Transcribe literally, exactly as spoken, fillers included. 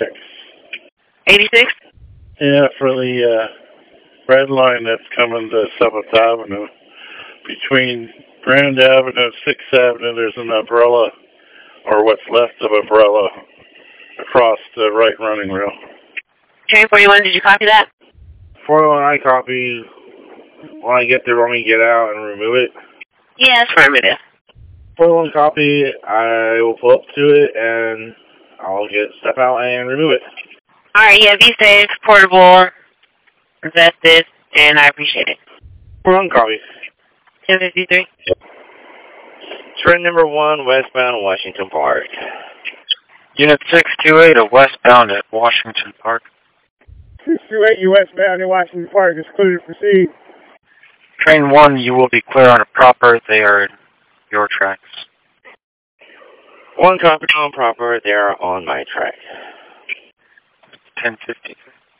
eighty-six. eighty-six? Yeah, for the uh, red line that's coming to seventh Avenue. Between Grand Avenue and sixth Avenue, there's an umbrella, or what's left of umbrella, across the right running rail. Train forty-one, did you copy that? forty-one, I copy. When I get there, want me to get out and remove it? Yeah, that's affirmative. forty-one copy, I will pull up to it, and I'll get step out and remove it. Alright, yeah, be safe, portable, invested, and I appreciate it. forty-one copy. ten fifty-three. Train number one, westbound Washington Park. Unit six two eight, a westbound at Washington Park. six two eight, you westbound in Washington Park is clear to proceed. Train one, you will be clear on a proper. They are your tracks. One copy on proper, they are on my track. ten fifty.